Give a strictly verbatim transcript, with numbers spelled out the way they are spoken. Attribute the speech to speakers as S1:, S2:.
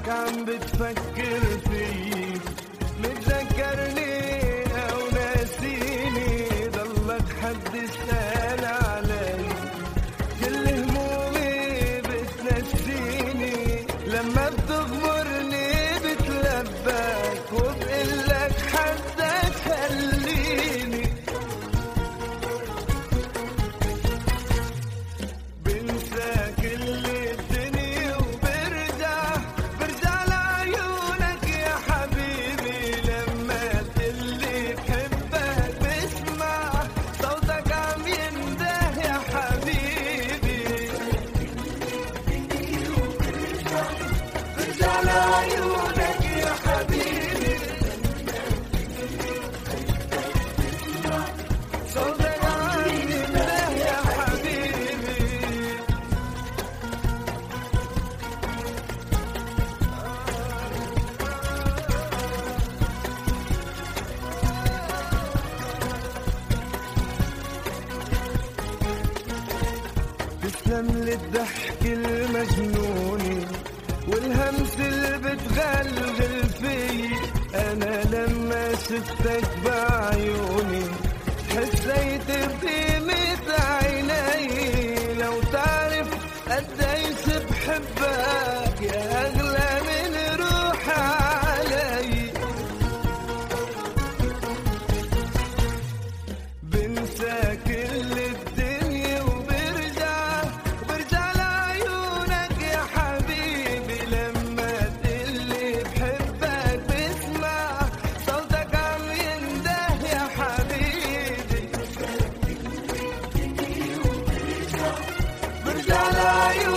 S1: صوتك عم بتفكر فيه، متذكرني او ناسيني، ضلك حد يسأل علي، كل همومي بتنسيني، لما بتغمرني بتلبك وبقلك حدك خليني، بنسى كل الدنيا وبرجع برجع لعيونك يا حبيبي، لما تقلي بحبك بسمع صوتك عم ينده يا حبيبي، برجع لعيونك يا حبيبي، صوتك عم ينده يا حبيبي. تسلم للضحك المجنوني والهمس اللي بتغلغل في، انا لما شفتك بعيوني حسيت بقيمة عيني، لو تعرف قديش بحبك يا اغلى من روحي علي، بنسى كل الدنيا وبرجع برجع لعيونك يا حبيبي، لما تقلي بحبك بسمع صوتك عم ينده يا حبيبي، برجع لعيونك